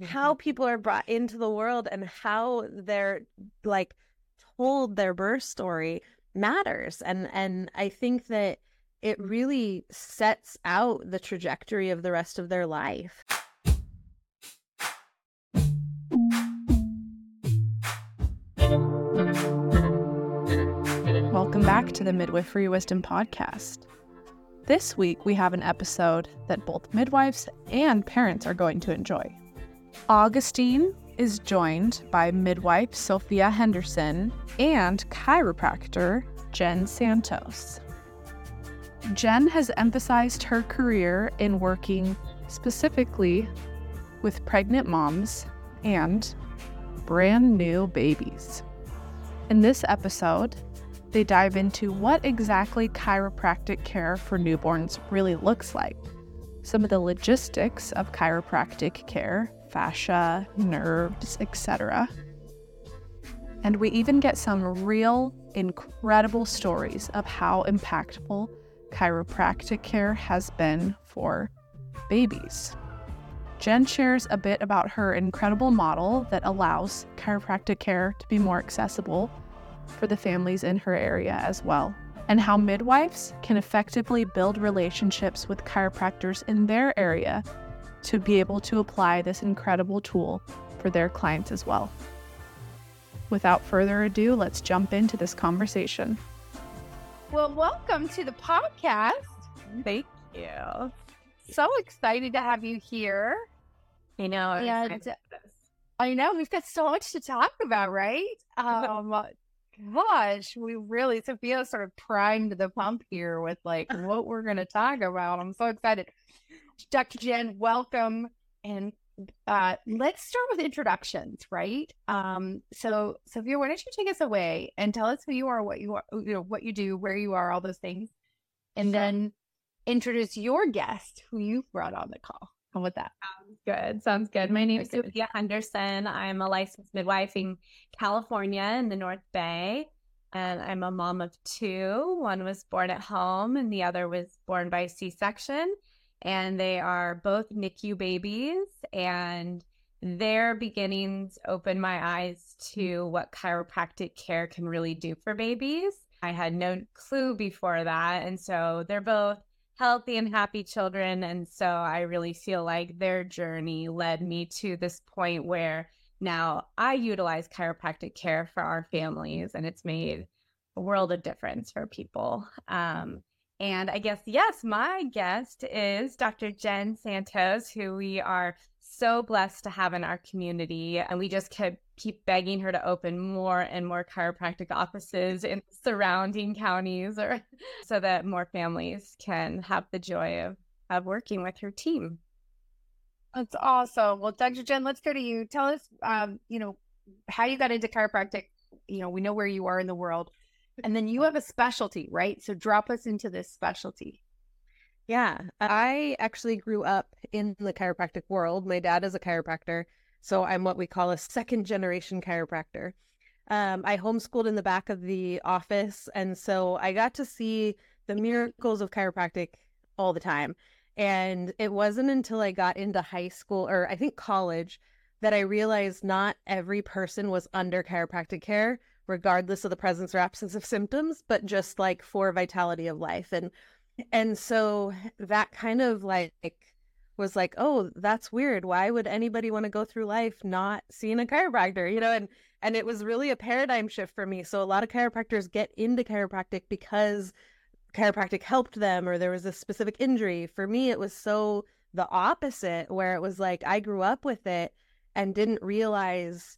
how people are brought into the world and how they're like told their birth story matters. And I think that it really sets out the trajectory of the rest of their life. Welcome back to the Midwifery Wisdom Podcast. This week we have an episode that both midwives and parents are going to enjoy. Augustine is joined by midwife Sophia Henderson and chiropractor Jen Santos. Jen has emphasized her career in working specifically with pregnant moms and brand new babies. In this episode, they dive into what exactly chiropractic care for newborns really looks like, some of the logistics of chiropractic care, fascia, nerves, etc. And we even get some real incredible stories of how impactful chiropractic care has been for babies. Jen shares a bit about her incredible model that allows chiropractic care to be more accessible for the families in her area as well, and how midwives can effectively build relationships with chiropractors in their area to be able to apply this incredible tool for their clients as well. Without further ado, let's jump into this conversation. Well, welcome to the podcast. Thank you. So excited to have you here. I know. And I know we've got so much to talk about, right? Gosh, Sophia sort of primed the pump here with like what we're going to talk about. I'm so excited. Dr. Jen, welcome. And let's start with introductions, right? So Sophia, why don't you take us away and tell us who you are, what you are, what you do, where you are, all those things, and then introduce your guest who you've brought on the call. How about that? Sounds good. My name is Sophia Henderson. I'm a licensed midwife in California in the North Bay, and I'm a mom of two. One was born at home and the other was born by C-section, and they are both NICU babies, and their beginnings opened my eyes to what chiropractic care can really do for babies. I had no clue before that, and so they're both healthy and happy children. And so I really feel like their journey led me to this point where now I utilize chiropractic care for our families, and it's made a world of difference for people. And I guess, yes, my guest is Dr. Jen Santos, who we are so blessed to have in our community. And we just keep begging her to open more and more chiropractic offices in surrounding counties, or so that more families can have the joy of working with her team. That's awesome. Well, Dr. Jen, let's go to you. Tell us, how you got into chiropractic. We know where you are in the world, and then you have a specialty, right? So drop us into this specialty. Yeah, I actually grew up in the chiropractic world. My dad is a chiropractor, so I'm what we call a second generation chiropractor. I homeschooled in the back of the office, and so I got to see the miracles of chiropractic all the time. And it wasn't until I got into high school, or I think college, that I realized not every person was under chiropractic care, regardless of the presence or absence of symptoms, but just like for vitality of life. And so that kind of like was like, oh, that's weird. Why would anybody want to go through life not seeing a chiropractor? And it was really a paradigm shift for me. So a lot of chiropractors get into chiropractic because chiropractic helped them, or there was a specific injury. For me, it was so the opposite, where it was like I grew up with it and didn't realize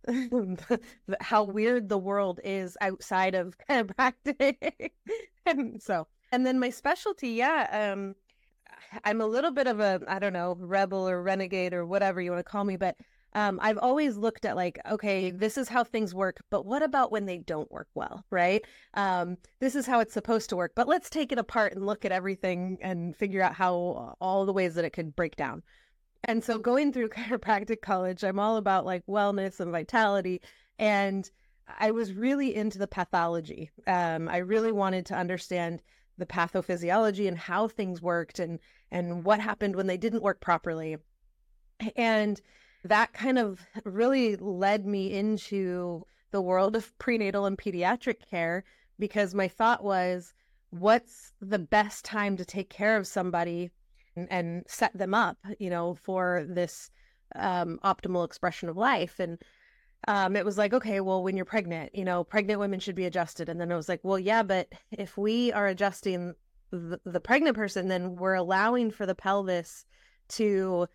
how weird the world is outside of chiropractic. And then my specialty, I'm a little bit of a, I don't know, rebel or renegade or whatever you want to call me, but I've always looked at like, okay, this is how things work, but what about when they don't work well, right? This is how it's supposed to work, but let's take it apart and look at everything and figure out how all the ways that it could break down. And so going through chiropractic college, I'm all about like wellness and vitality. And I was really into the pathology. I really wanted to understand the pathophysiology and how things worked and what happened when they didn't work properly. And that kind of really led me into the world of prenatal and pediatric care, because my thought was, what's the best time to take care of somebody and set them up, for this optimal expression of life. And it was like, okay, well, when you're pregnant, pregnant women should be adjusted. And then it was like, well, yeah, but if we are adjusting the pregnant person, then we're allowing for the pelvis to,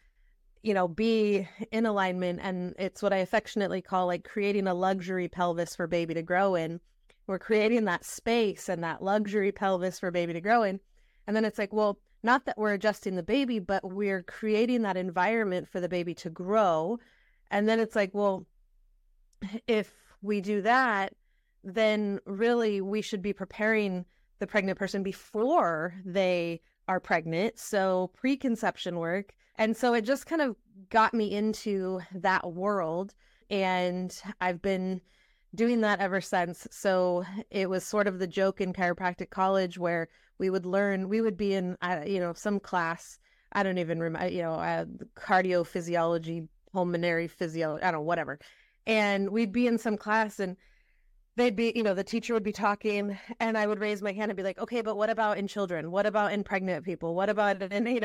be in alignment. And it's what I affectionately call like creating a luxury pelvis for baby to grow in. We're creating that space and that luxury pelvis for baby to grow in. And then it's like, well, not that we're adjusting the baby, but we're creating that environment for the baby to grow. And then it's like, well, if we do that, then really we should be preparing the pregnant person before they are pregnant. So preconception work. And so it just kind of got me into that world. And I've been doing that ever since. So it was sort of the joke in chiropractic college where we would be in, some class, I don't even remember, cardiophysiology, pulmonary physiology, I don't know, whatever. And we'd be in some class and they'd be, the teacher would be talking and I would raise my hand and be like, okay, but what about in children? What about in pregnant people? What about,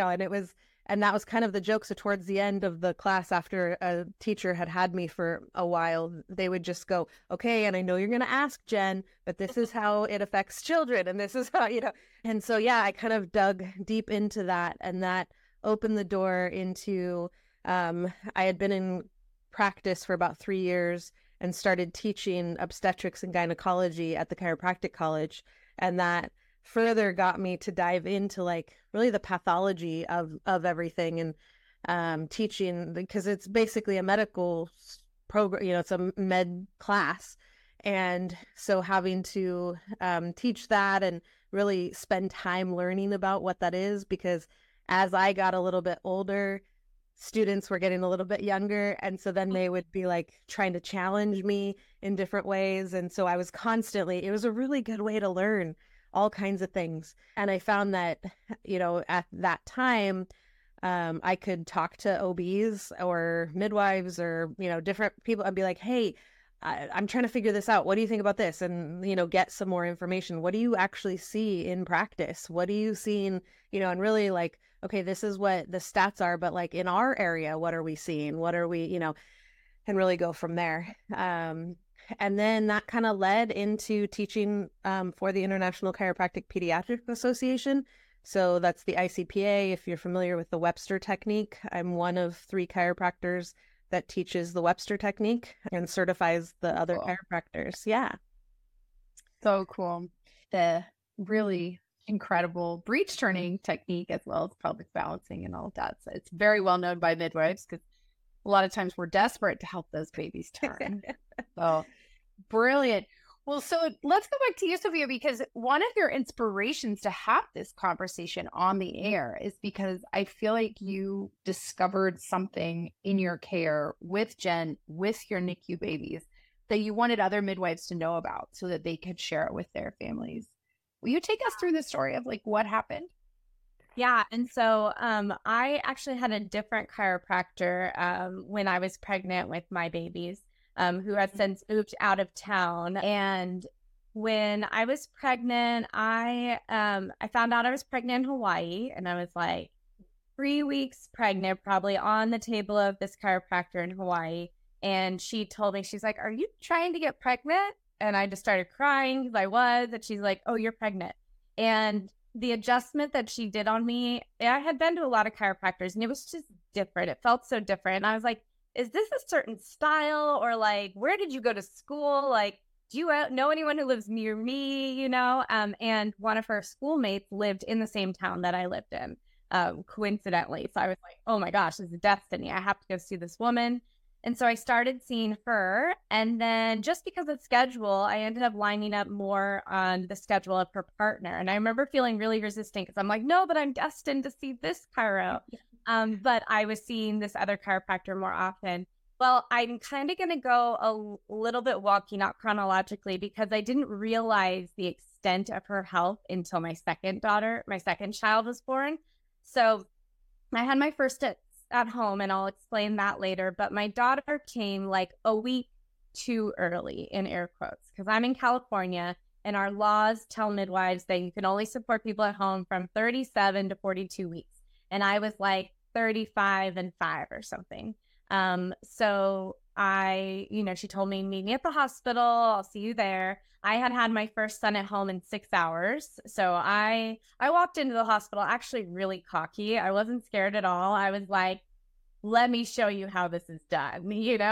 and that was kind of the joke. So towards the end of the class, after a teacher had me for a while, they would just go, okay, and I know you're going to ask, Jen, but this is how it affects children. And this is how, and so, yeah, I kind of dug deep into that, and that opened the door into, I had been in practice for about 3 years and started teaching obstetrics and gynecology at the chiropractic college. And that further got me to dive into like really the pathology of everything, and teaching, because it's basically a medical program, it's a med class. And so having to teach that and really spend time learning about what that is, because as I got a little bit older, students were getting a little bit younger. And so then they would be like trying to challenge me in different ways. And so I was constantly, it was a really good way to learn all kinds of things. And I found that, at that time, I could talk to OBs or midwives or, different people and be like, hey, I'm trying to figure this out. What do you think about this? And, get some more information. What do you actually see in practice? What are you seeing, and really like, okay, this is what the stats are, but like in our area, what are we seeing? What are we, and really go from there. And then that kind of led into teaching for the International Chiropractic Pediatric Association. So that's the ICPA. If you're familiar with the Webster technique, I'm one of 3 chiropractors that teaches the Webster technique and certifies the other chiropractors. Yeah. So cool. The really incredible breech turning technique, as well as pelvic balancing and all of that. So it's very well known by midwives, because a lot of times we're desperate to help those babies turn. So brilliant. Well, so let's go back to you, Sophia, because one of your inspirations to have this conversation on the air is because I feel like you discovered something in your care with Jen, with your NICU babies, that you wanted other midwives to know about so that they could share it with their families. Will you take us through the story of like what happened? Yeah. And so I actually had a different chiropractor when I was pregnant with my babies, who has since moved out of town. And when I was pregnant, I found out I was pregnant in Hawaii, and I was like 3 weeks pregnant, probably on the table of this chiropractor in Hawaii. And she told me, she's like, are you trying to get pregnant? And I just started crying because I was, and she's like, oh, you're pregnant. And the adjustment that she did on me, I had been to a lot of chiropractors and it was just different. It felt so different. And I was like, is this a certain style, or like, where did you go to school? Like, do you know anyone who lives near me, And one of her schoolmates lived in the same town that I lived in, coincidentally. So I was like, oh my gosh, this is destiny. I have to go see this woman. And so I started seeing her. And then just because of schedule, I ended up lining up more on the schedule of her partner. And I remember feeling really resistant because I'm like, no, but I'm destined to see this chiro. But I was seeing this other chiropractor more often. Well, I'm kind of going to go a little bit wonky, not chronologically, because I didn't realize the extent of her health until my second child was born. So I had my first at home, and I'll explain that later. But my daughter came like a week too early, in air quotes, because I'm in California and our laws tell midwives that you can only support people at home from 37 to 42 weeks. And I was like 35 and 5 or something. So she told me, meet me at the hospital. I'll see you there. I had my first son at home in 6 hours. So I walked into the hospital actually really cocky. I wasn't scared at all. I was like, let me show you how this is done.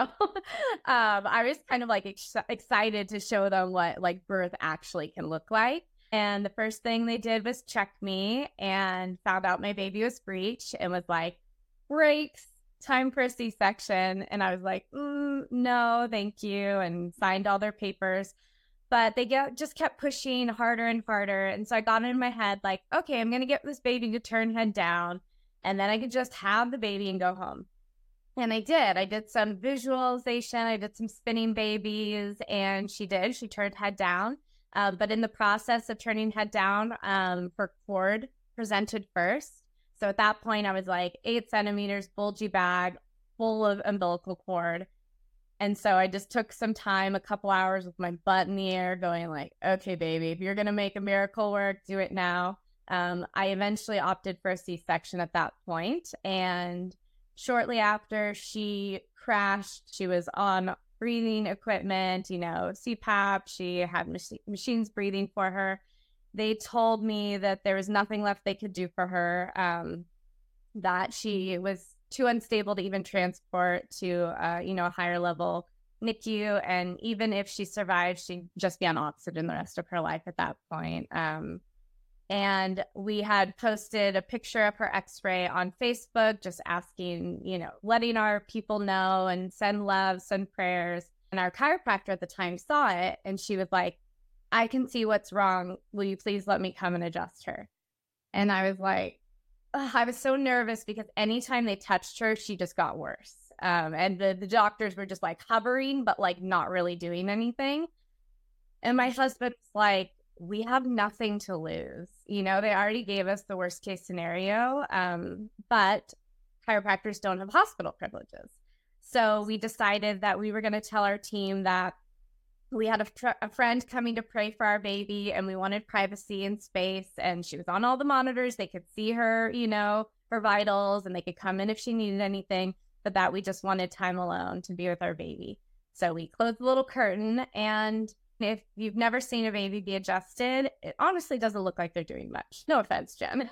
I was kind of like excited to show them what like birth actually can look like. And the first thing they did was check me and found out my baby was breech and was like, breaks, time for a C-section. And I was like, no, thank you. And signed all their papers. But they just kept pushing harder and harder. And so I got in my head like, okay, I'm going to get this baby to turn head down. And then I could just have the baby and go home. And I did. I did some visualization. I did some spinning babies. And she did. She turned head down. But in the process of turning head down, her cord presented first. So at that point, I was like 8 centimeters, bulgy bag, full of umbilical cord. And so I just took some time, a couple hours with my butt in the air going like, okay, baby, if you're going to make a miracle work, do it now. I eventually opted for a C-section at that point. And shortly after she crashed, she was on breathing equipment, CPAP. She had machines breathing for her. They told me that there was nothing left they could do for her, that she was too unstable to even transport to, a higher level NICU. And even if she survived, she'd just be on oxygen the rest of her life at that point. And we had posted a picture of her x-ray on Facebook, just asking, letting our people know and send love, send prayers. And our chiropractor at the time saw it and she was like, I can see what's wrong. Will you please let me come and adjust her? And I was like, I was so nervous because anytime they touched her, she just got worse. And the doctors were just like hovering, but like not really doing anything. And my husband was like, we have nothing to lose. They already gave us the worst case scenario, but chiropractors don't have hospital privileges. So we decided that we were going to tell our team that we had a friend coming to pray for our baby and we wanted privacy and space. And she was on all the monitors. They could see her, her vitals, and they could come in if she needed anything, but that we just wanted time alone to be with our baby. So we closed the little curtain, and if you've never seen a baby be adjusted, it honestly doesn't look like they're doing much. No offense, Jen.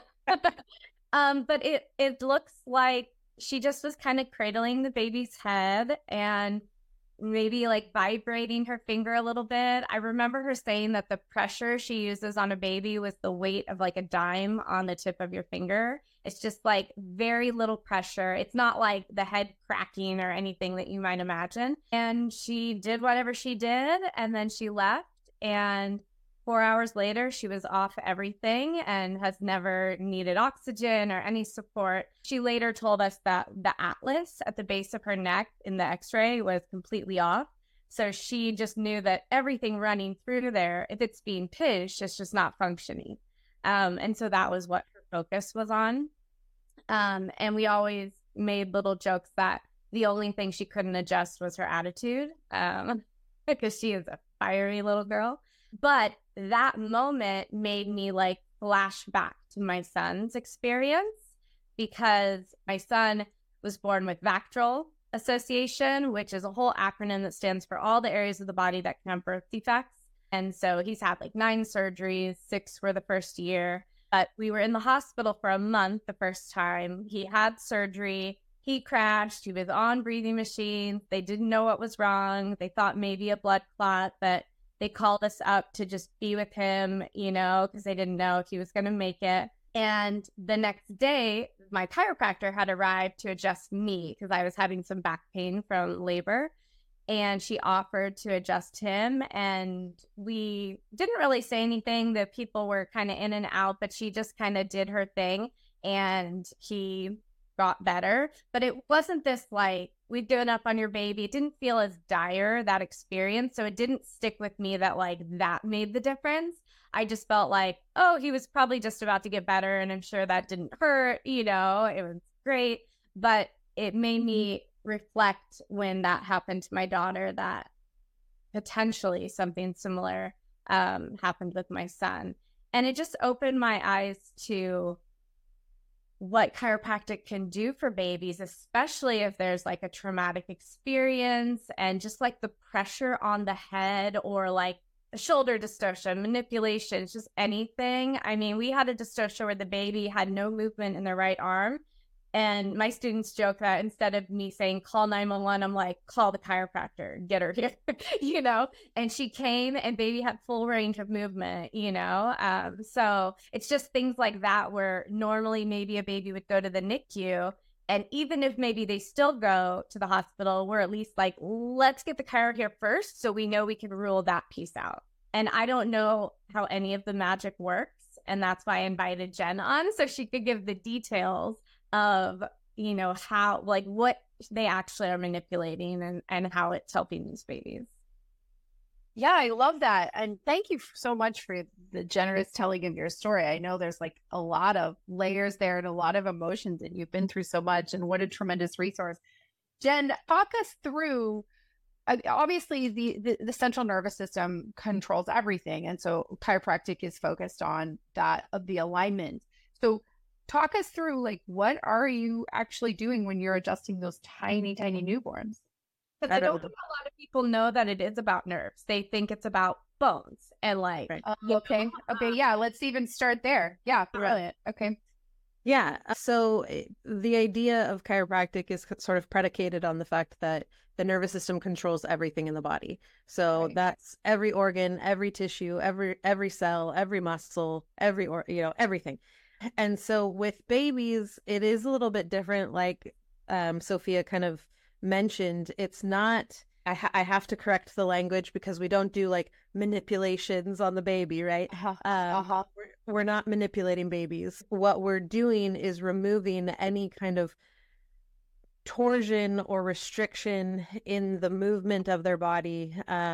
But it looks like she just was kind of cradling the baby's head and maybe like vibrating her finger a little bit. I remember her saying that the pressure she uses on a baby was the weight of like a dime on the tip of your finger. It's just like very little pressure. It's not like the head cracking or anything that you might imagine. And she did whatever she did, and then she left. And 4 hours later, she was off everything and has never needed oxygen or any support. She later told us that the atlas at the base of her neck in the x-ray was completely off. So she just knew that everything running through there, if it's being pinched, it's just not functioning. And so that was what her focus was on. And we always made little jokes that the only thing she couldn't adjust was her attitude, because she is a fiery little girl. But that moment made me like flash back to my son's experience, because my son was born with VACTRL association, which is a whole acronym that stands for all the areas of the body that can have birth defects. And so he's had like 9 surgeries, 6 were the first year. But we were in the hospital for a month the first time. He had surgery. He crashed. He was on breathing machines. They didn't know what was wrong. They thought maybe a blood clot, but they called us up to just be with him, because they didn't know if he was going to make it. And the next day, my chiropractor had arrived to adjust me because I was having some back pain from labor. And she offered to adjust him. And we didn't really say anything. The people were kind of in and out, but she just kind of did her thing. And he got better. But it wasn't this like, we've given up on your baby. It didn't feel as dire, that experience. So it didn't stick with me that like that made the difference. I just felt like, oh, he was probably just about to get better. And I'm sure that didn't hurt, it was great. But it made me reflect when that happened to my daughter that potentially something similar happened with my son. And it just opened my eyes to what chiropractic can do for babies, especially if there's like a traumatic experience and just like the pressure on the head or like a shoulder dystocia, manipulation, just anything. I mean, we had a dystocia where the baby had no movement in their right arm. And my students joke that instead of me saying call 911, I'm like, call the chiropractor, get her here, you know? And she came and baby had full range of movement, you know? So it's just things like that where normally maybe a baby would go to the NICU. And even if maybe they still go to the hospital, we're at least like, let's get the chiro here first so we know we can rule that piece out. And I don't know how any of the magic works. And that's why I invited Jen on so she could give the details of, you know, how, like what they actually are manipulating and how it's helping these babies. Yeah, I love that. And thank you so much for the generous telling of your story. I know there's like a lot of layers there and a lot of emotions, and you've been through so much, and what a tremendous resource. Jen, talk us through, obviously the central nervous system controls everything. And so chiropractic is focused on that, of the alignment. So talk us through, like, what are you actually doing when you're adjusting those tiny, tiny newborns? Because I don't think a lot of people know that it is about nerves. They think it's about bones and like. Right. Okay. Yeah. Let's even start there. Yeah. Brilliant. Okay. Yeah. So the idea of chiropractic is sort of predicated on the fact that the nervous system controls everything in the body. So that's every organ, every tissue, every cell, every muscle, everything. And so with babies, it is a little bit different. Like Sophia kind of mentioned, it's not, I have to correct the language because we don't do like manipulations on the baby, right? We're not manipulating babies. What we're doing is removing any kind of torsion or restriction in the movement of their body,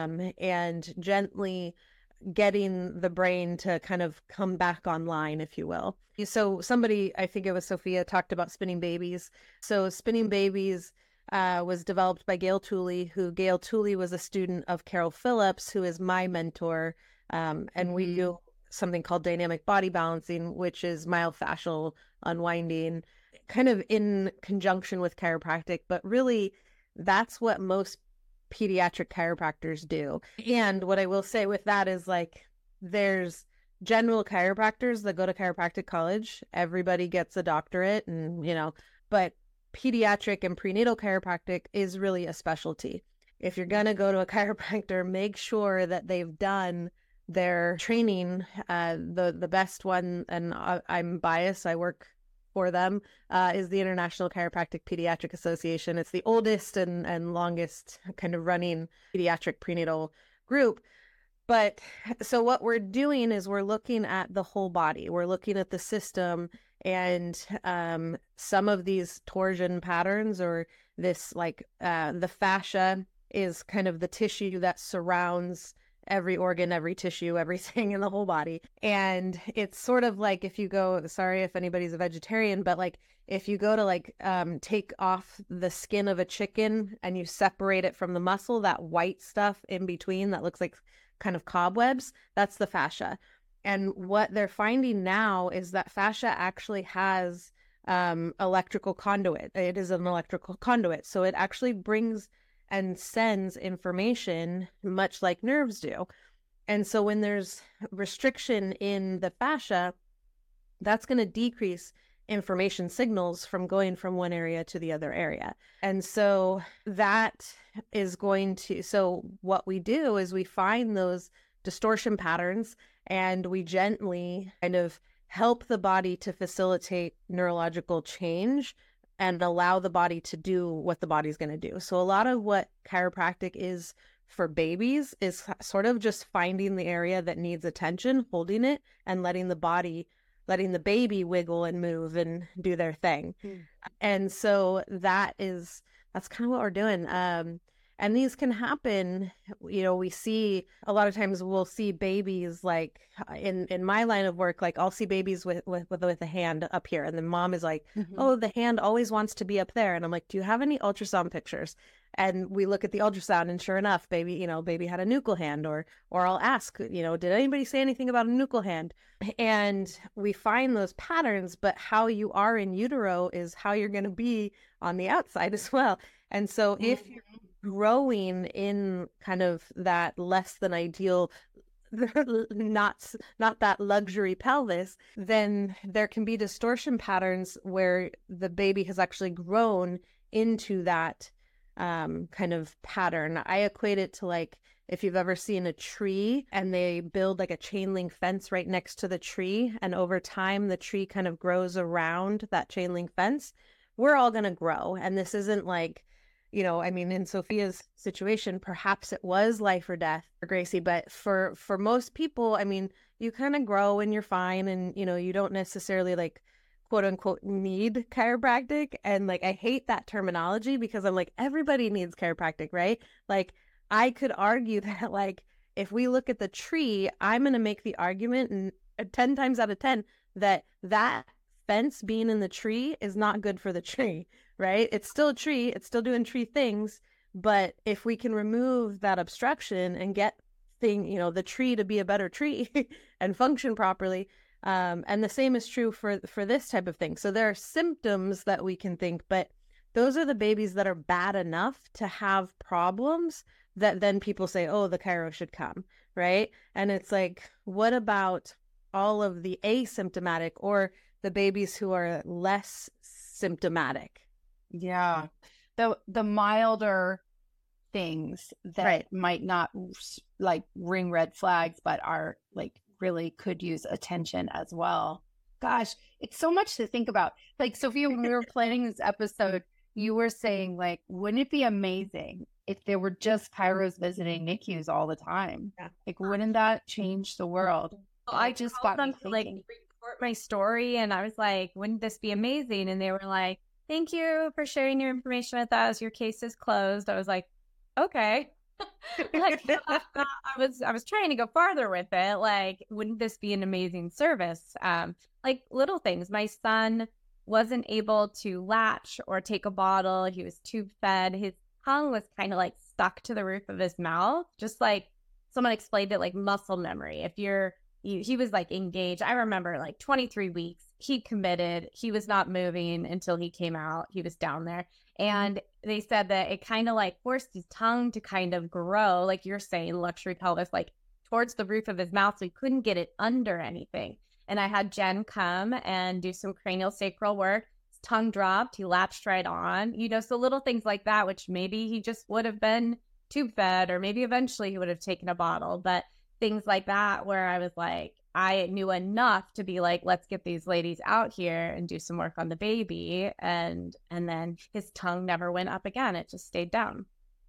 and gently getting the brain to kind of come back online, if you will. So somebody, I think it was Sophia, talked about spinning babies. So spinning babies was developed by Gail Tooley, Gail Tooley was a student of Carol Phillips, who is my mentor. And we do something called dynamic body balancing, which is myofascial unwinding, kind of in conjunction with chiropractic. But really, that's what most pediatric chiropractors do. And what I will say with that is, like, there's general chiropractors that go to chiropractic college. Everybody gets a doctorate, and, you know, but pediatric and prenatal chiropractic is really a specialty. If you're going to go to a chiropractor, make sure that they've done their training. The best one, and I'm biased, I work for them, is the International Chiropractic Pediatric Association. It's the oldest and longest kind of running pediatric prenatal group. But so what we're doing is we're looking at the whole body. We're looking at the system, and some of these torsion patterns, or this, like, the fascia is kind of the tissue that surrounds every organ, every tissue, everything in the whole body. And it's sort of like, if you go, sorry if anybody's a vegetarian, but like if you go to like take off the skin of a chicken and you separate it from the muscle, that white stuff in between that looks like kind of cobwebs, that's the fascia. And what they're finding now is that fascia actually has electrical conduit. It is an electrical conduit. So it actually brings and sends information much like nerves do. And so when there's restriction in the fascia, that's going to decrease information signals from going from one area to the other area. And so that is going to, so what we do is we find those distortion patterns and we gently kind of help the body to facilitate neurological change and allow the body to do what the body's going to do. So a lot of what chiropractic is for babies is sort of just finding the area that needs attention, holding it, and letting the baby wiggle and move and do their thing. And so that's kind of what we're doing. And these can happen, we see a lot of times we'll see babies like in my line of work, like I'll see babies with a hand up here. And the mom is like, oh, the hand always wants to be up there. And I'm like, do you have any ultrasound pictures? And we look at the ultrasound and sure enough, baby had a nuchal hand, or I'll ask, did anybody say anything about a nuchal hand? And we find those patterns, but how you are in utero is how you're going to be on the outside as well. And so if you're growing in kind of that less than ideal, not that luxury pelvis, then there can be distortion patterns where the baby has actually grown into that kind of pattern. I equate it to like if you've ever seen a tree and they build like a chain link fence right next to the tree, and over time the tree kind of grows around that chain link fence. We're all going to grow. And this isn't like, in Sophia's situation, perhaps it was life or death for Gracie, but for most people, you kind of grow and you're fine. And, you don't necessarily like, quote unquote, need chiropractic. And like, I hate that terminology because I'm like, everybody needs chiropractic, right? Like, I could argue that like, if we look at the tree, I'm going to make the argument and 10 times out of 10 that fence being in the tree is not good for the tree, right? It's still a tree. It's still doing tree things. But if we can remove that obstruction and get the tree to be a better tree and function properly, and the same is true for this type of thing. So there are symptoms that we can think, but those are the babies that are bad enough to have problems that then people say, oh, the chiro should come, right? And it's like, what about all of the asymptomatic or the babies who are less symptomatic? Yeah. The milder things that might not like ring red flags, but are like really could use attention as well. Gosh, it's so much to think about. Like, Sophia, when we were planning this episode, you were saying like, wouldn't it be amazing if there were just chiros visiting NICUs all the time? Yeah. Like, wouldn't that change the world? Well, I just got them to like report my story, and I was like, wouldn't this be amazing? And they were like, thank you for sharing your information with us. Your case is closed. I was like, okay. Like, I was trying to go farther with it. Like, wouldn't this be an amazing service? Like little things. My son wasn't able to latch or take a bottle. He was tube fed. His tongue was kind of like stuck to the roof of his mouth, just like someone explained it, like muscle memory. If he was like engaged. I remember like 23 weeks, he committed. He was not moving until he came out. He was down there. And they said that it kind of like forced his tongue to kind of grow, like you're saying, luxury pelvis, like towards the roof of his mouth. So he couldn't get it under anything. And I had Jen come and do some cranial sacral work. His tongue dropped. He latched right on, so little things like that, which maybe he just would have been tube fed, or maybe eventually he would have taken a bottle. But things like that, where I was like, I knew enough to be like, let's get these ladies out here and do some work on the baby. And then his tongue never went up again. It just stayed down.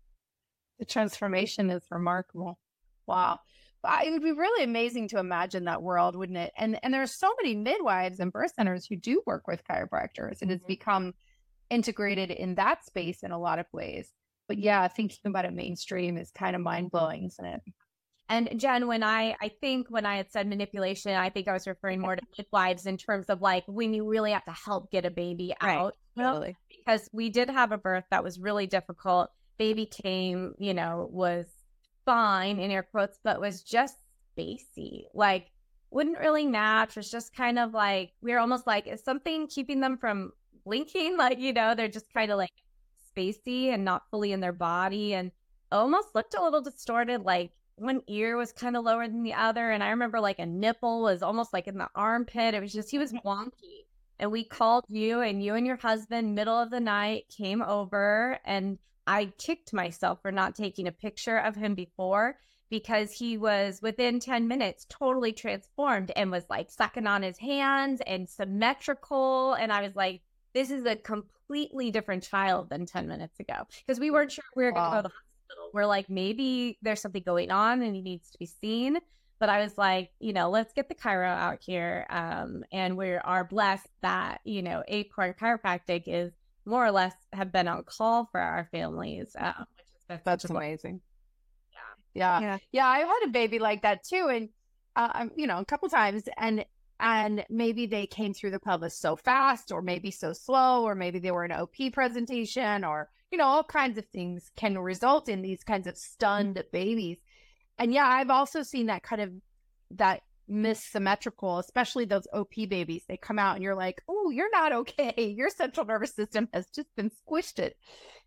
The transformation is remarkable. Wow. It would be really amazing to imagine that world, wouldn't it? And there's so many midwives and birth centers who do work with chiropractors. It has become integrated in that space in a lot of ways. But yeah, thinking about it mainstream is kind of mind-blowing, isn't it? And Jen, when I had said manipulation, I think I was referring more to midwives in terms of like when you really have to help get a baby out. Right. Totally. Because we did have a birth that was really difficult. Baby came, was fine in air quotes, but was just spacey. Like wouldn't really match. Was just kind of like, we were almost like, is something keeping them from blinking? Like, they're just kind of like spacey and not fully in their body, and almost looked a little distorted. Like one ear was kind of lower than the other. And I remember like a nipple was almost like in the armpit. It was just, he was wonky. And we called you, and you and your husband, middle of the night, came over, and I kicked myself for not taking a picture of him before, because he was within 10 minutes totally transformed and was like sucking on his hands and symmetrical. And I was like, this is a completely different child than 10 minutes ago, because we weren't sure we were going to go to the hospital. We're like, maybe there's something going on and he needs to be seen. But I was like, let's get the chiro out here. And we are blessed that, Acorn Chiropractic is more or less have been on call for our families, which has That's amazing. Yeah. I had a baby like that too. And, a couple times and maybe they came through the pelvis so fast, or maybe so slow, or maybe they were an OP presentation, or, all kinds of things can result in these kinds of stunned babies. And I've also seen that kind of that symmetrical, especially those OP babies. They come out and you're like, oh, you're not okay. Your central nervous system has just been squished it,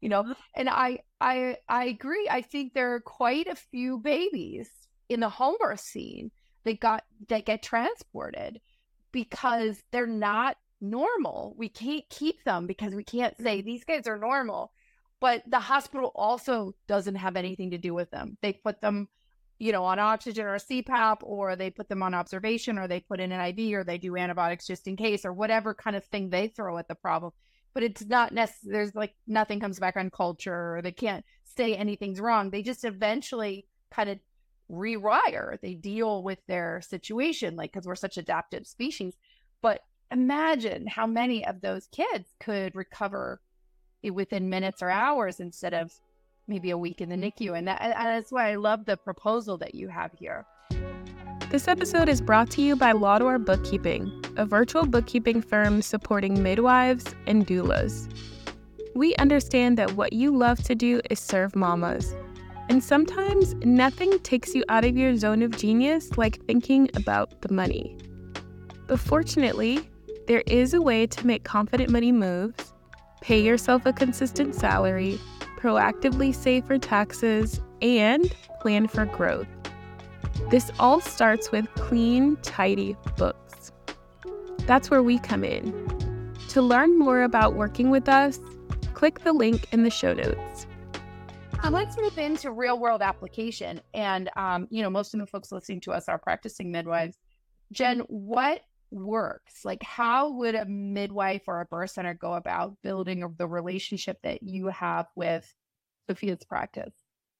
And I agree. I think there are quite a few babies in the home birth scene that get transported because they're not normal. We can't keep them because we can't say these kids are normal, but the hospital also doesn't have anything to do with them. They put them on oxygen or CPAP, or they put them on observation, or they put in an IV, or they do antibiotics just in case, or whatever kind of thing they throw at the problem. But it's not necessary. There's like nothing comes back on culture, or they can't say anything's wrong. They just eventually kind of rewire. They deal with their situation, like, because we're such adaptive species. But imagine how many of those kids could recover within minutes or hours instead of maybe a week in the NICU. And that's why I love the proposal that you have here. This episode is brought to you by Lawdor Bookkeeping, a virtual bookkeeping firm supporting midwives and doulas. We understand that what you love to do is serve mamas. And sometimes nothing takes you out of your zone of genius like thinking about the money. But fortunately, there is a way to make confident money moves, pay yourself a consistent salary, proactively save for taxes, and plan for growth. This all starts with clean, tidy books. That's where we come in. To learn more about working with us, click the link in the show notes. Let's move into real world application. And, most of the folks listening to us are practicing midwives. Jen, what works? Like, how would a midwife or a birth center go about building the relationship that you have with Sophia's practice?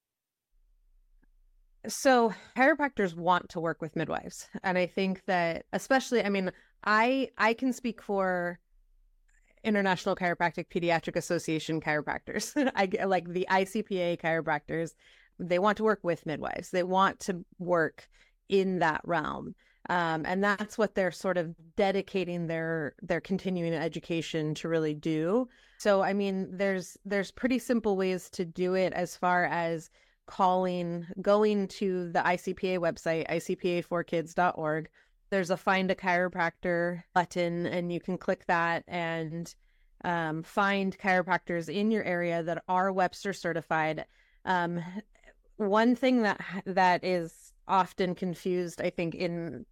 So chiropractors want to work with midwives. And I think that especially, I can speak for International Chiropractic Pediatric Association chiropractors. I like the ICPA chiropractors. They want to work with midwives. They want to work in that realm. And that's what they're sort of dedicating their continuing education to really do. So, there's pretty simple ways to do it as far as going to the ICPA website, icpa4kids.org. There's a Find a Chiropractor button, and you can click that and find chiropractors in your area that are Webster certified. One thing that is often confused, I think, in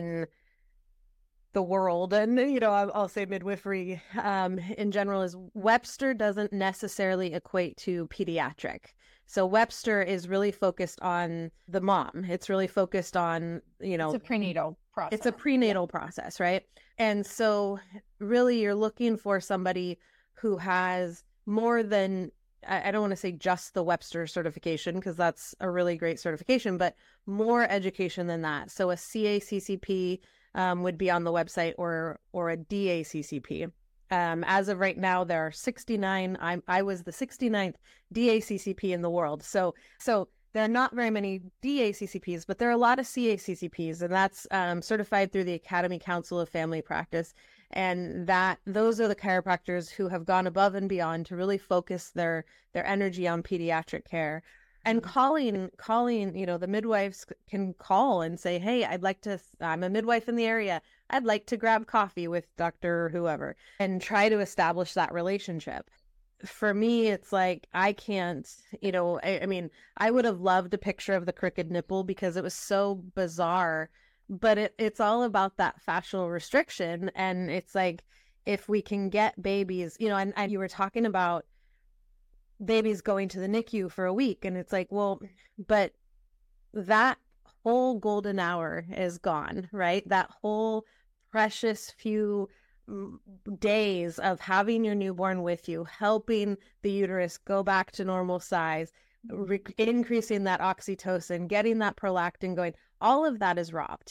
the world, and I'll say midwifery in general, is Webster doesn't necessarily equate to pediatric. So Webster is really focused on the mom. It's really focused on, it's a prenatal process. It's a prenatal process, right? And so really you're looking for somebody who has more than, I don't want to say just the Webster certification, because that's a really great certification, but more education than that. So a CACCP would be on the website, or a DACCP. As of right now, there are 69. I was the 69th DACCP in the world. So there are not very many DACCPs, but there are a lot of CACCPs, and that's certified through the Academy Council of Family Practice. And those are the chiropractors who have gone above and beyond to really focus their energy on pediatric care. And calling, the midwives can call and say, hey, I'm a midwife in the area. I'd like to grab coffee with Dr. whoever, and try to establish that relationship. For me, it's like, I can't, I would have loved a picture of the crooked nipple because it was so bizarre, but it's all about that fascial restriction. And it's like, if we can get babies, and you were talking about babies going to the NICU for a week, and it's like, well, but that whole golden hour is gone, right? That whole precious few days of having your newborn with you, helping the uterus go back to normal size, increasing that oxytocin, getting that prolactin going, all of that is robbed.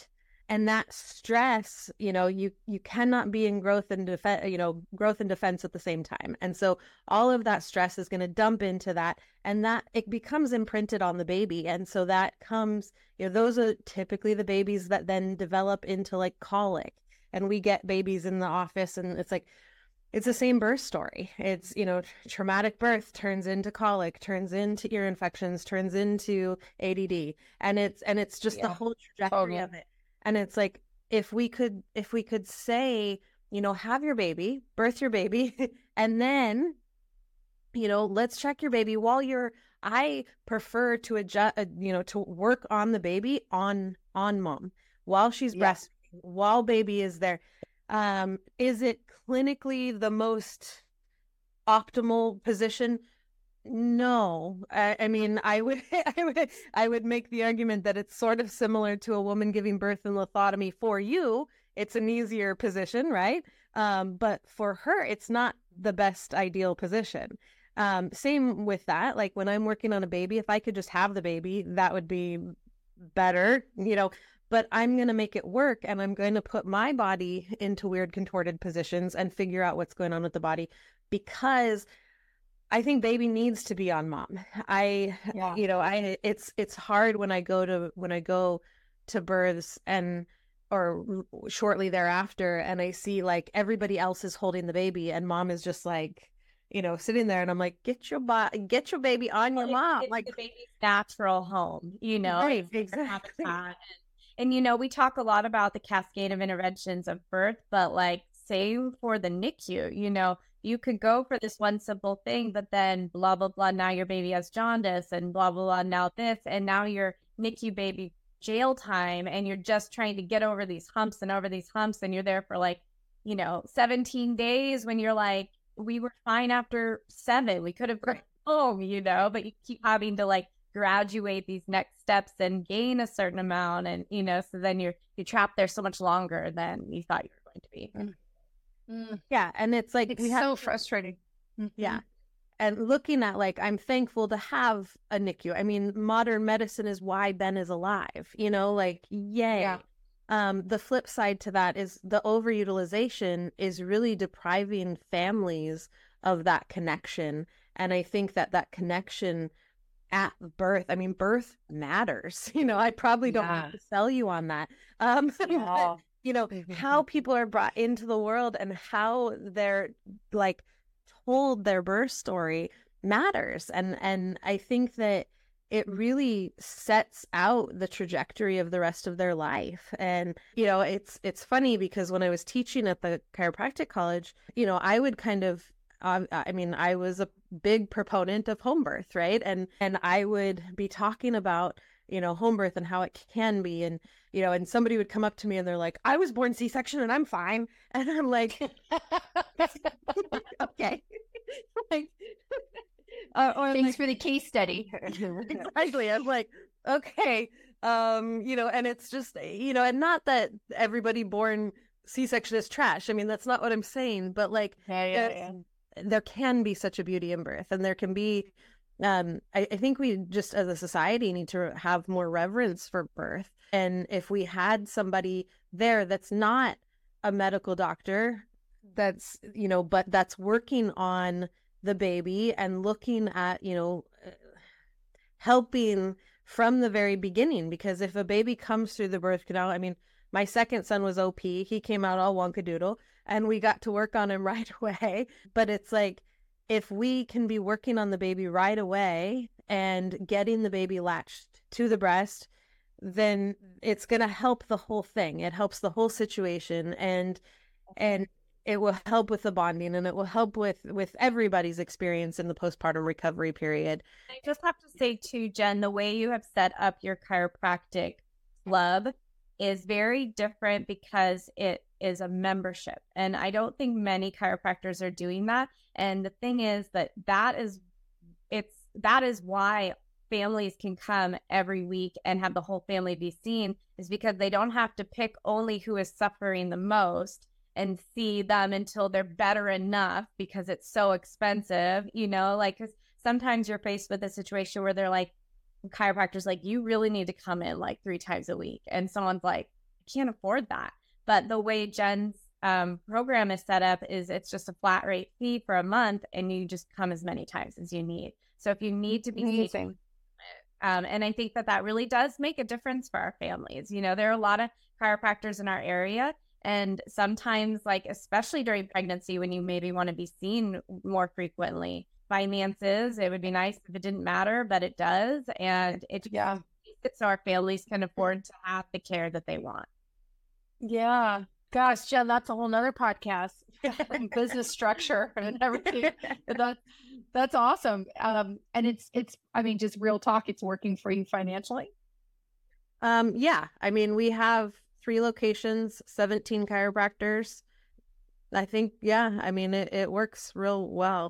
And that stress, you cannot be in growth and defense at the same time. And so all of that stress is going to dump into that, and that it becomes imprinted on the baby. And so that comes, those are typically the babies that then develop into like colic. And we get babies in the office, and it's like, it's the same birth story. It's, traumatic birth turns into colic, turns into ear infections, turns into ADD. And it's just the whole trajectory of it. And it's like, if we could say, have your baby, birth your baby, and then, let's check your baby I prefer to adjust, to work on the baby on mom while she's breastfeeding, while baby is there. Is it clinically the most optimal position? No. I mean, I would make the argument that it's sort of similar to a woman giving birth in lithotomy. For you, it's an easier position, right? But for her, it's not the best ideal position. Same with that. Like when I'm working on a baby, if I could just have the baby, that would be better, but I'm going to make it work, and I'm going to put my body into weird contorted positions and figure out what's going on with the body, because I think baby needs to be on mom. It's hard when I go to births or shortly thereafter, and I see like everybody else is holding the baby and mom is just like, sitting there, and I'm like, get your baby on your mom. It's like the baby's natural home, Right, exactly. And, we talk a lot about the cascade of interventions of birth, but like same for the NICU, you could go for this one simple thing, but then blah, blah, blah. Now your baby has jaundice and blah, blah, blah. Now this, and now your NICU baby jail time. And you're just trying to get over these humps. And you're there for like, 17 days when you're like, we were fine after 7. We could have gone home, but you keep having to like graduate these next steps and gain a certain amount, and so then you're trapped there so much longer than you thought you were going to be. Yeah, and it's like it's so frustrating. Yeah, and looking at like, I'm thankful to have a NICU. I mean, modern medicine is why Ben is alive. Like, yay. Yeah. The flip side to that is the overutilization is really depriving families of that connection, and I think that connection at birth, I mean, birth matters. I probably don't have to sell you on that. But, how people are brought into the world and how they're like told their birth story matters. And I think that it really sets out the trajectory of the rest of their life. And, it's funny because when I was teaching at the chiropractic college, I would kind of I was a big proponent of home birth, right? And I would be talking about, home birth and how it can be. And, and somebody would come up to me and they're like, I was born C-section and I'm fine. And I'm like, okay. Like, thanks for the case study. Exactly. I'm like, okay. And it's just, and not that everybody born C-section is trash. I mean, that's not what I'm saying, but like, there can be such a beauty in birth, and there can be, I think we just as a society need to have more reverence for birth. And if we had somebody there that's not a medical doctor, that's, but that's working on the baby and looking at, helping from the very beginning, because if a baby comes through the birth canal, I mean, my second son was OP. He came out all wonkadoodle, and we got to work on him right away. But it's like, if we can be working on the baby right away and getting the baby latched to the breast, then it's going to help the whole thing. It helps the whole situation, and it will help with the bonding, and it will help with everybody's experience in the postpartum recovery period. I just have to say too, Jen, the way you have set up your chiropractic club is very different because it is a membership. And I don't think many chiropractors are doing that. And the thing is that is why families can come every week and have the whole family be seen, is because they don't have to pick only who is suffering the most and see them until they're better enough, because it's so expensive, like, because sometimes you're faced with a situation where they're like, chiropractors like, you really need to come in like 3 times a week, and someone's like, can't afford that. But the way Jen's program is set up is it's just a flat rate fee for a month, and you just come as many times as you need. So if you need to be Amazing. and I think that really does make a difference for our families. You know, there are a lot of chiropractors in our area, and sometimes, like, especially during pregnancy, when you maybe want to be seen more frequently, finances, it would be nice if it didn't matter, but it does. And so our families can afford to have the care that they want. Yeah. Gosh, Jen, that's a whole nother podcast. Business structure and everything. That's awesome. And it's I mean, just real talk, it's working for you financially. Yeah. I mean, we have 3 locations, 17 chiropractors. I think, yeah, I mean, it works real well.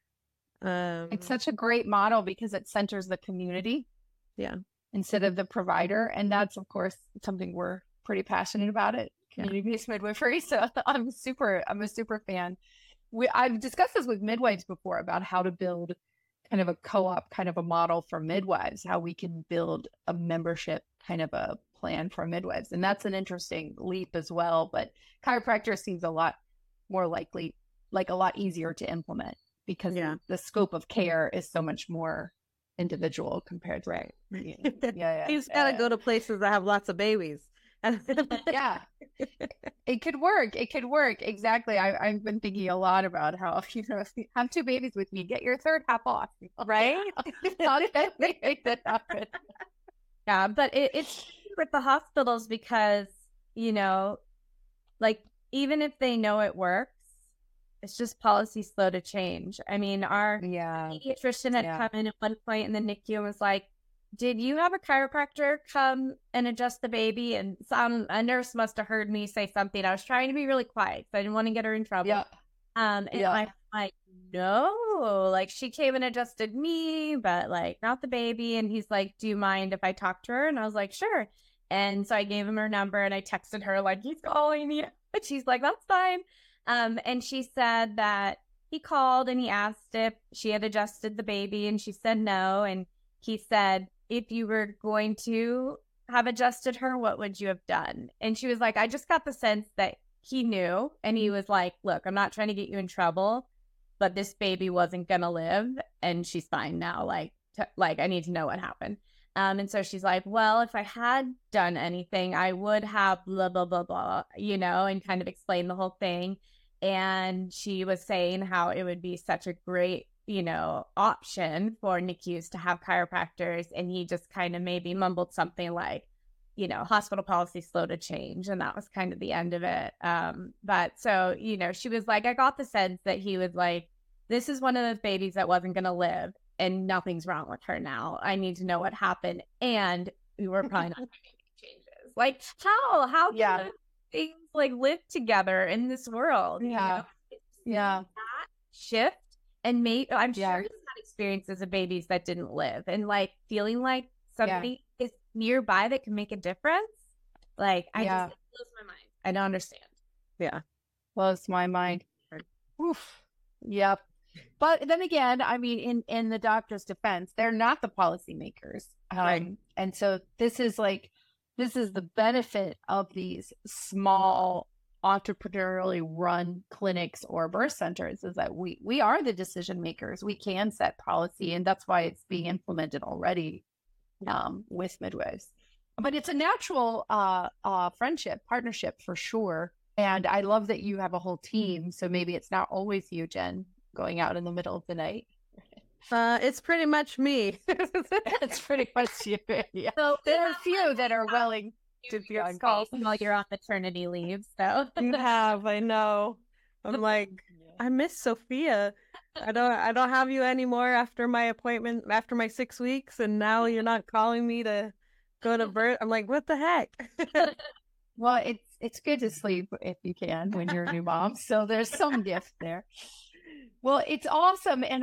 It's such a great model because it centers the community. Yeah. Instead of the provider. And that's, of course, something we're pretty passionate about it. Community-based midwifery. So I'm a super fan. I've discussed this with midwives before about how to build kind of a co-op kind of a model for midwives, how we can build a membership kind of a plan for midwives. And that's an interesting leap as well. But chiropractor seems a lot more likely, like a lot easier to implement because the scope of care is so much more individual compared to He's got to go to places that have lots of babies. Yeah, it could work. Exactly. I've been thinking a lot about how, you know, if you have 2 babies with me, get your third half off, right? How can we make that happen? Yeah, but it's with the hospitals because, you know, like, even if they know it works, it's just policy slow to change. I mean, our pediatrician had come in at one point in the NICU and was like, did you have a chiropractor come and adjust the baby? And a nurse must have heard me say something. I was trying to be really quiet because I didn't want to get her in trouble. Yeah. And I'm like, no, like, she came and adjusted me, but like not the baby. And he's like, do you mind if I talk to her? And I was like, sure. And so I gave him her number and I texted her like, he's calling me. But she's like, that's fine. And she said that he called and he asked if she had adjusted the baby, and she said no. And he said, if you were going to have adjusted her, what would you have done? And she was like, I just got the sense that he knew, and he was like, look, I'm not trying to get you in trouble, but this baby wasn't going to live, and she's fine now. Like, I need to know what happened. And so she's like, well, if I had done anything, I would have blah, blah, blah, blah, you know, and kind of explain the whole thing. And she was saying how it would be such a great, you know, option for NICUs to have chiropractors. And he just kind of maybe mumbled something like, you know, hospital policy slow to change. And that was kind of the end of it. But so, you know, she was like, I got the sense that he was like, this is one of those babies that wasn't going to live, and nothing's wrong with her now. I need to know what happened. And we were probably not making changes. Like, how can things like live together in this world? Yeah. You know? That shift. And I'm sure he's had experiences of babies that didn't live, and like feeling like somebody is nearby that can make a difference. Like, it blows my mind. I don't understand. Yeah. Blows my mind. Oof. Yep. But then again, I mean, in the doctor's defense, they're not the policymakers. Right. And so this is the benefit of these small entrepreneurially run clinics or birth centers, is that we are the decision makers. We can set policy, and that's why it's being implemented already with midwives. But it's a natural partnership for sure. And I love that you have a whole team. So maybe it's not always you, Jen, going out in the middle of the night. It's pretty much me. It's pretty much you. Yeah. So there are a few that are willing to be on calls while you're on maternity leave. So You have, I know. I'm like, I miss Sophia. I don't have you anymore after my appointment, after my 6 weeks, and now you're not calling me to go to birth. I'm like, what the heck? Well, it's good to sleep if you can when you're a new mom. So there's some gift there. Well, it's awesome. And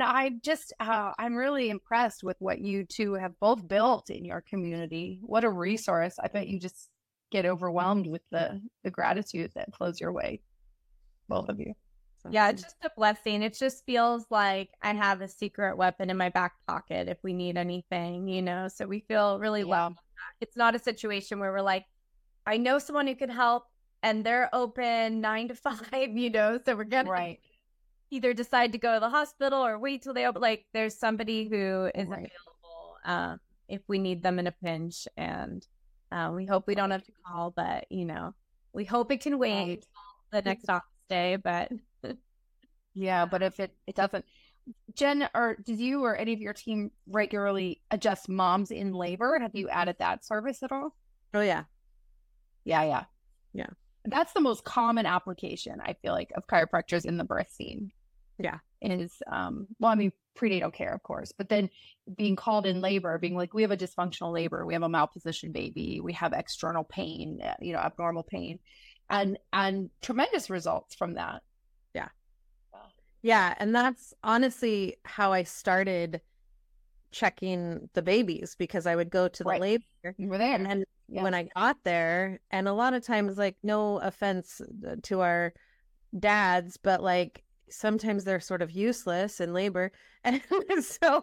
I'm really impressed with what you two have both built in your community. What a resource. I bet you just get overwhelmed with the gratitude that flows your way, both of you. So. Yeah, it's just a blessing. It just feels like I have a secret weapon in my back pocket if we need anything, you know, so we feel really well. It's not a situation where we're like, I know someone who could help, and they're open 9 to 5, so we're gonna either decide to go to the hospital or wait till they open. Like, there's somebody who is available if we need them in a pinch, and we hope we don't have to call, but we hope it can wait till the next office day. But yeah, but if it doesn't, Jen, or did you or any of your team regularly adjust moms in labor? Have you added that service at all? Oh yeah. Yeah. That's the most common application, I feel like, of chiropractors in the birth scene. Yeah. Is, prenatal care, of course, but then being called in labor, being like, we have a dysfunctional labor, we have a malpositioned baby, we have external pain, abnormal pain, and tremendous results from that. Yeah. Yeah. And that's honestly how I started checking the babies, because I would go to the labor. You were there. And then when I got there, and a lot of times, like, no offense to our dads, but like sometimes they're sort of useless in labor. And so,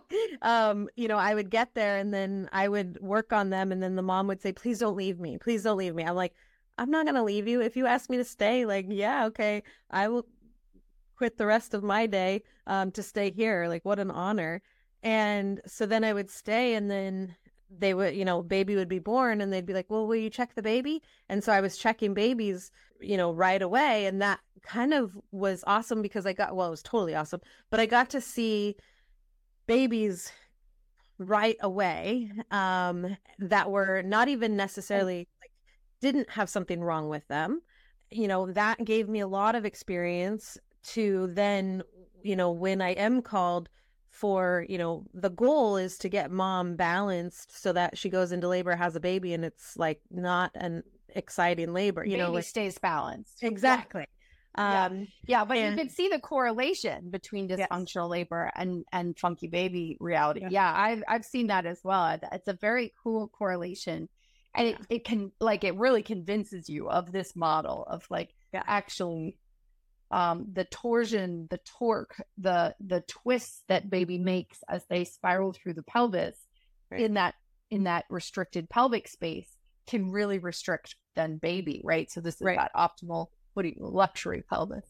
I would get there and then I would work on them. And then the mom would say, please don't leave me. Please don't leave me. I'm like, I'm not going to leave you. If you ask me to stay, like, yeah, okay, I will quit the rest of my day to stay here. Like, what an honor. And so then I would stay, and then they would, baby would be born, and they'd be like, well, will you check the baby? And so I was checking babies, right away. And that kind of was awesome, because it was totally awesome, but I got to see babies right away that were not even necessarily didn't have something wrong with them. That gave me a lot of experience to then, when I am called for, the goal is to get mom balanced so that she goes into labor, has a baby, and it's like not an exciting labor, baby stays balanced. Exactly. But you can see the correlation between dysfunctional labor and funky baby reality. Yeah, I've seen that as well. It's a very cool correlation. And it can, it really convinces you of this model of actually the torsion, the torque, the twists that baby makes as they spiral through the pelvis in that restricted pelvic space can really restrict then baby, right? So this is that optimal, luxury pelvis.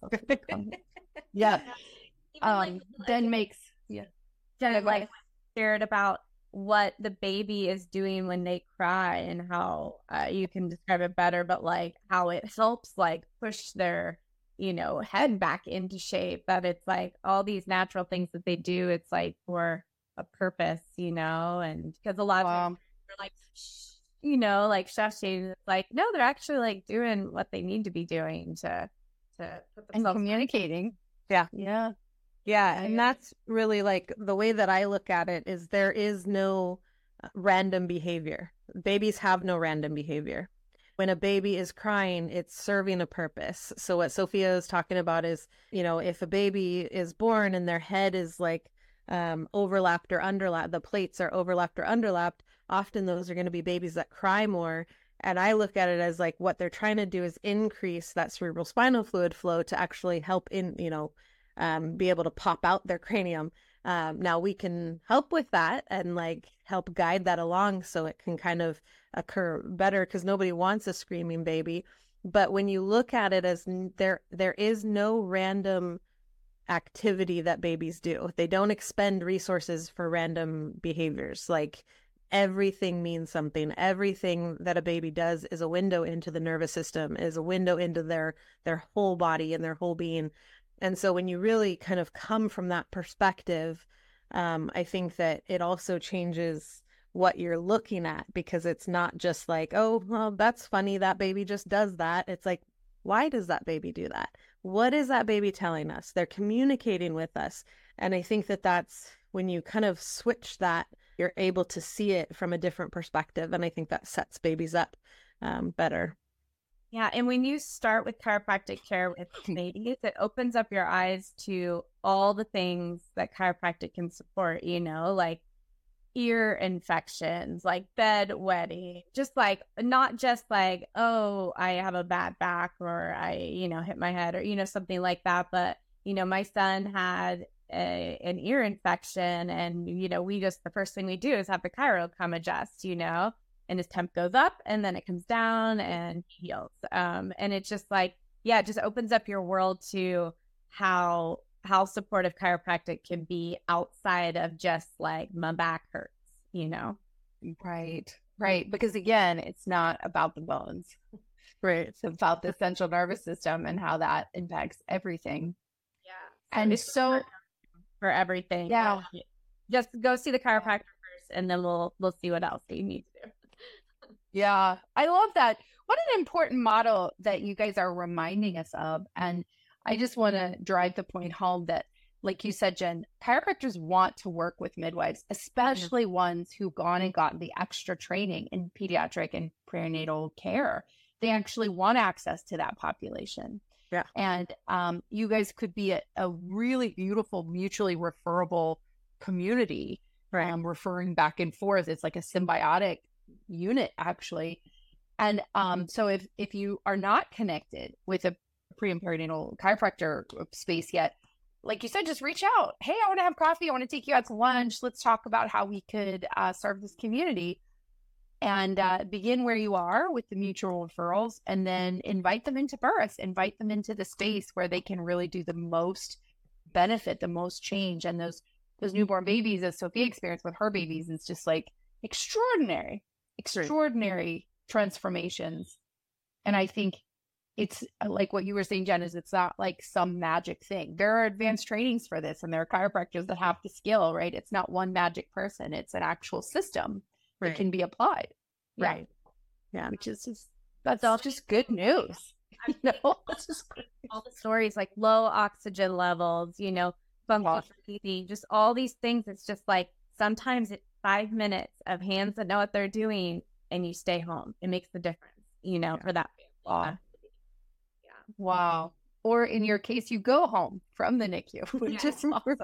Then makes shared about what the baby is doing when they cry, and how you can describe it better, but how it helps push their head back into shape, that it's all these natural things that they do, it's for a purpose, and because a lot of times they're shushing, it's no, they're actually doing what they need to be doing to put themselves and communicating. Yeah. And that's really the way that I look at it is there is no random behavior. Babies have no random behavior. When a baby is crying, it's serving a purpose. So what Sophia is talking about is, if a baby is born and their head is overlapped or underlapped, the plates are overlapped or underlapped, often those are going to be babies that cry more. And I look at it as what they're trying to do is increase that cerebral spinal fluid flow to actually help be able to pop out their cranium. Now we can help with that and help guide that along so it can kind of occur better, because nobody wants a screaming baby. But when you look at it as there is no random activity that babies do. They don't expend resources for random behaviors. Everything means something. Everything that a baby does is a window into the nervous system, is a window into their whole body and their whole being. And so when you really kind of come from that perspective, I think that it also changes what you're looking at, because it's not just oh, well, that's funny, that baby just does that. It's why does that baby do that? What is that baby telling us? They're communicating with us. And I think that that's when you kind of switch that, you're able to see it from a different perspective. And I think that sets babies up better. Yeah. And when you start with chiropractic care with babies, it opens up your eyes to all the things that chiropractic can support, ear infections, bedwetting, just not just oh, I have a bad back, or I, hit my head, or, something like that. But, my son had an ear infection, and, we just, the first thing we do is have the chiro come adjust, and and his temp goes up and then it comes down and he heals. And it's just like, yeah, it just opens up your world to how supportive chiropractic can be outside of just like my back hurts, you know? Right. Because again, it's not about the bones. Right. It's about the central nervous system and how that impacts everything. Yeah. And so for everything. Yeah. Just go see the chiropractor first and then we'll see what else you need to do. Yeah. I love that. What an important model that you guys are reminding us of. And I just want to drive the point home that, like you said, Jen, chiropractors want to work with midwives, especially ones who've gone and gotten the extra training in pediatric and perinatal care. They actually want access to that population. Yeah. And you guys could be a really beautiful, mutually referable community, referring back and forth. It's like a symbiotic unit, actually. And so if you are not connected with a pre and perinatal chiropractor space yet, like you said, just reach out. Hey, I want to have coffee. I want to take you out to lunch. Let's talk about how we could serve this community. And begin where you are with the mutual referrals, and then invite them into birth, invite them into the space where they can really do the most benefit, the most change. And those newborn babies, as Sophia experienced with her babies, is just like extraordinary transformations. And I think it's like what you were saying, Jen, is it's not like some magic thing. There are advanced trainings for this, and there are chiropractors that have the skill, right? It's not one magic person. It's an actual system. It can be applied. Right. Yeah. Which is that's all just good news. You know, it's just all the stories like low oxygen levels, you know, funky breathing, just all these things. It's just like sometimes it's 5 minutes of hands that know what they're doing and you stay home. It makes the difference, you know, for that family. Wow. Or in your case, you go home from the NICU, which is awesome.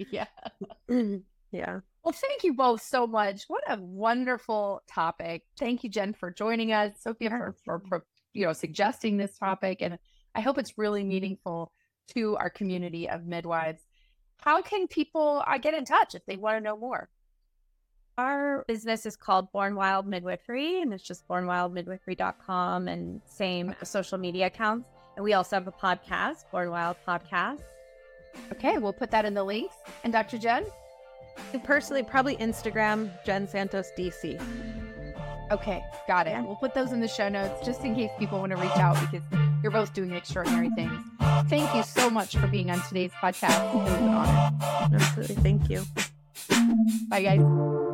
Yeah. Well, thank you both so much. What a wonderful topic. Thank you, Jen, for joining us. Sophia, for suggesting this topic. And I hope it's really meaningful to our community of midwives. How can people get in touch if they want to know more? Our business is called Born Wild Midwifery, and it's just bornwildmidwifery.com and same social media accounts. And we also have a podcast, Born Wild Podcast. Okay, we'll put that in the links. And Dr. Jen? And personally, probably Instagram, Jen Santos DC. Okay, got it. Yeah. We'll put those in the show notes just in case people want to reach out, because you're both doing extraordinary things. Thank you so much for being on today's podcast. It was an honor. Absolutely. Thank you. Bye, guys.